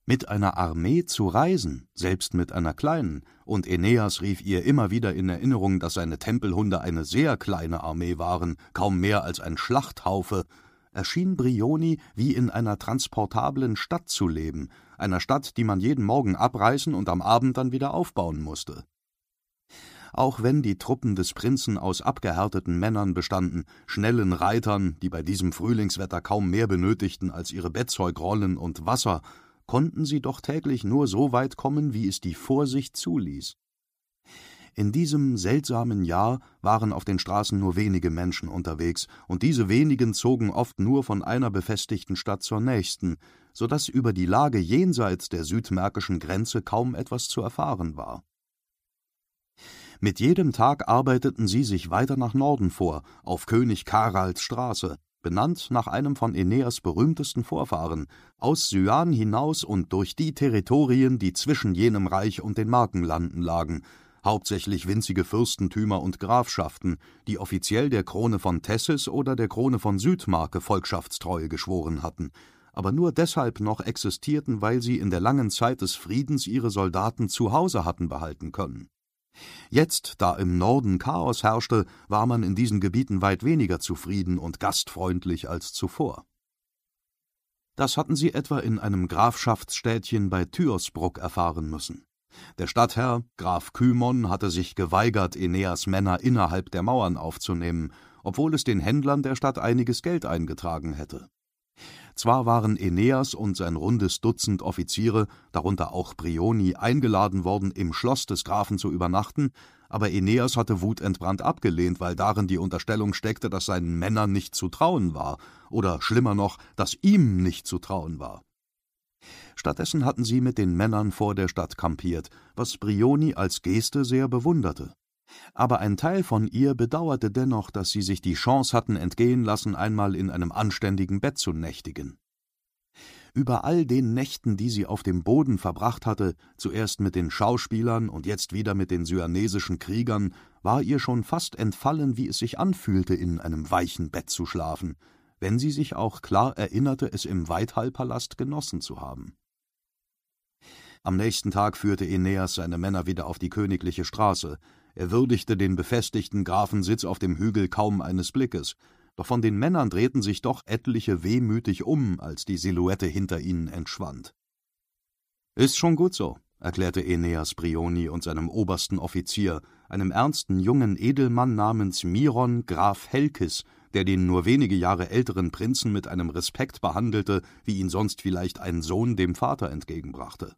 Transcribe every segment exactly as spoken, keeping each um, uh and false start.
Mit einer Armee zu reisen, selbst mit einer kleinen, und Aeneas rief ihr immer wieder in Erinnerung, dass seine Tempelhunde eine sehr kleine Armee waren, kaum mehr als ein Schlachthaufe, erschien Brioni wie in einer transportablen Stadt zu leben, einer Stadt, die man jeden Morgen abreißen und am Abend dann wieder aufbauen musste. Auch wenn die Truppen des Prinzen aus abgehärteten Männern bestanden, schnellen Reitern, die bei diesem Frühlingswetter kaum mehr benötigten als ihre Bettzeugrollen und Wasser, konnten sie doch täglich nur so weit kommen, wie es die Vorsicht zuließ. In diesem seltsamen Jahr waren auf den Straßen nur wenige Menschen unterwegs, und diese wenigen zogen oft nur von einer befestigten Stadt zur nächsten, so daß über die Lage jenseits der südmärkischen Grenze kaum etwas zu erfahren war. Mit jedem Tag arbeiteten sie sich weiter nach Norden vor, auf König Karals Straße, benannt nach einem von Aeneas berühmtesten Vorfahren, aus Cyan hinaus und durch die Territorien, die zwischen jenem Reich und den Markenlanden lagen, hauptsächlich winzige Fürstentümer und Grafschaften, die offiziell der Krone von Tessis oder der Krone von Südmarke Volkschaftstreue geschworen hatten, aber nur deshalb noch existierten, weil sie in der langen Zeit des Friedens ihre Soldaten zu Hause hatten behalten können. Jetzt, da im Norden Chaos herrschte, war man in diesen Gebieten weit weniger zufrieden und gastfreundlich als zuvor. Das hatten sie etwa in einem Grafschaftsstädtchen bei Thyosbruck erfahren müssen. Der Stadtherr, Graf Kymon, hatte sich geweigert, Aeneas Männer innerhalb der Mauern aufzunehmen, obwohl es den Händlern der Stadt einiges Geld eingetragen hätte. Zwar waren Aeneas und sein rundes Dutzend Offiziere, darunter auch Brioni, eingeladen worden, im Schloss des Grafen zu übernachten, aber Aeneas hatte wutentbrannt abgelehnt, weil darin die Unterstellung steckte, dass seinen Männern nicht zu trauen war, oder schlimmer noch, dass ihm nicht zu trauen war. Stattdessen hatten sie mit den Männern vor der Stadt kampiert, was Brioni als Geste sehr bewunderte. Aber ein Teil von ihr bedauerte dennoch, dass sie sich die Chance hatten entgehen lassen, einmal in einem anständigen Bett zu nächtigen. Über all den Nächten, die sie auf dem Boden verbracht hatte, zuerst mit den Schauspielern und jetzt wieder mit den syanesischen Kriegern, war ihr schon fast entfallen, wie es sich anfühlte, in einem weichen Bett zu schlafen, wenn sie sich auch klar erinnerte, es im Weithallpalast genossen zu haben. Am nächsten Tag führte Aeneas seine Männer wieder auf die königliche Straße. Er würdigte den befestigten Grafensitz auf dem Hügel kaum eines Blickes, doch von den Männern drehten sich doch etliche wehmütig um, als die Silhouette hinter ihnen entschwand. »Ist schon gut so«, erklärte Aeneas Brioni und seinem obersten Offizier, einem ernsten jungen Edelmann namens Miron Graf Helkis, der den nur wenige Jahre älteren Prinzen mit einem Respekt behandelte, wie ihn sonst vielleicht ein Sohn dem Vater entgegenbrachte.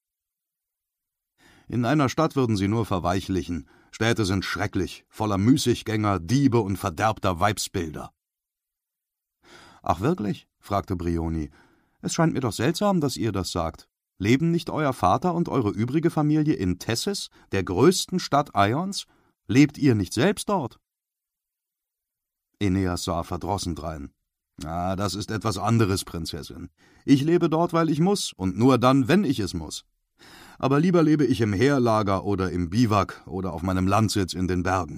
»In einer Stadt würden sie nur verweichlichen. Städte sind schrecklich, voller Müßiggänger, Diebe und verderbter Weibsbilder.« »Ach wirklich?« fragte Brioni. »Es scheint mir doch seltsam, dass ihr das sagt. Leben nicht euer Vater und eure übrige Familie in Tessis, der größten Stadt Aions? Lebt ihr nicht selbst dort?« Aeneas sah verdrossen drein. »Ah, das ist etwas anderes, Prinzessin. Ich lebe dort, weil ich muss, und nur dann, wenn ich es muss. Aber lieber lebe ich im Heerlager oder im Biwak oder auf meinem Landsitz in den Bergen.«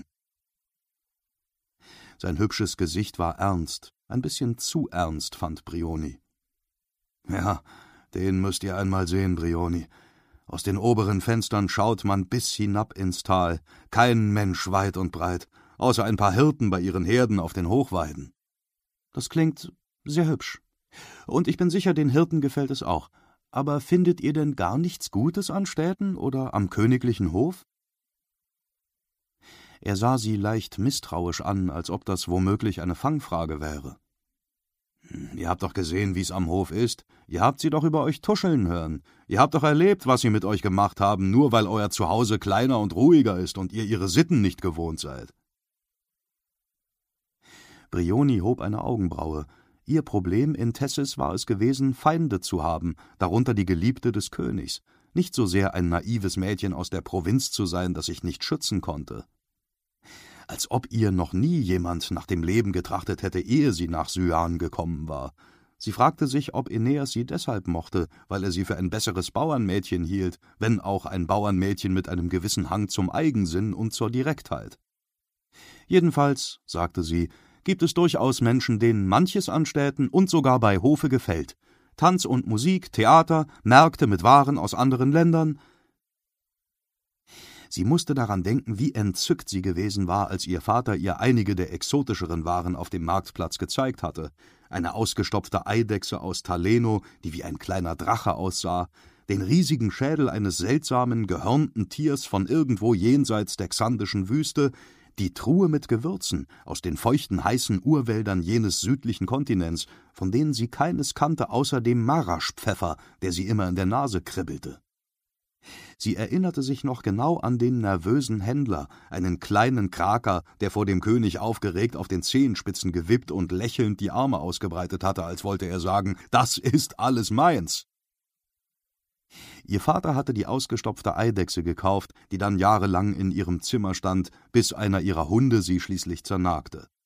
Sein hübsches Gesicht war ernst, ein bisschen zu ernst, fand Brioni. »Ja, den müsst ihr einmal sehen, Brioni. Aus den oberen Fenstern schaut man bis hinab ins Tal, kein Mensch weit und breit, außer ein paar Hirten bei ihren Herden auf den Hochweiden.« »Das klingt sehr hübsch. Und ich bin sicher, den Hirten gefällt es auch. Aber findet ihr denn gar nichts Gutes an Städten oder am königlichen Hof?« Er sah sie leicht misstrauisch an, als ob das womöglich eine Fangfrage wäre. »Ihr habt doch gesehen, wie's am Hof ist. Ihr habt sie doch über euch tuscheln hören. Ihr habt doch erlebt, was sie mit euch gemacht haben, nur weil euer Zuhause kleiner und ruhiger ist und ihr ihre Sitten nicht gewohnt seid.« Brioni hob eine Augenbraue. Ihr Problem in Tessis war es gewesen, Feinde zu haben, darunter die Geliebte des Königs, nicht so sehr ein naives Mädchen aus der Provinz zu sein, das sich nicht schützen konnte. Als ob ihr noch nie jemand nach dem Leben getrachtet hätte, ehe sie nach Cyan gekommen war. Sie fragte sich, ob Aeneas sie deshalb mochte, weil er sie für ein besseres Bauernmädchen hielt, wenn auch ein Bauernmädchen mit einem gewissen Hang zum Eigensinn und zur Direktheit. »Jedenfalls«, sagte sie, »gibt es durchaus Menschen, denen manches an Städten und sogar bei Hofe gefällt. Tanz und Musik, Theater, Märkte mit Waren aus anderen Ländern. Sie musste daran denken, wie entzückt sie gewesen war, als ihr Vater ihr einige der exotischeren Waren auf dem Marktplatz gezeigt hatte. Eine ausgestopfte Eidechse aus Taleno, die wie ein kleiner Drache aussah, den riesigen Schädel eines seltsamen, gehörnten Tiers von irgendwo jenseits der xandischen Wüste, die Truhe mit Gewürzen aus den feuchten, heißen Urwäldern jenes südlichen Kontinents, von denen sie keines kannte außer dem Maraschpfeffer, der sie immer in der Nase kribbelte. Sie erinnerte sich noch genau an den nervösen Händler, einen kleinen Kraker, der vor dem König aufgeregt auf den Zehenspitzen gewippt und lächelnd die Arme ausgebreitet hatte, als wollte er sagen, »Das ist alles meins!« Ihr Vater hatte die ausgestopfte Eidechse gekauft, die dann jahrelang in ihrem Zimmer stand, bis einer ihrer Hunde sie schließlich zernagte.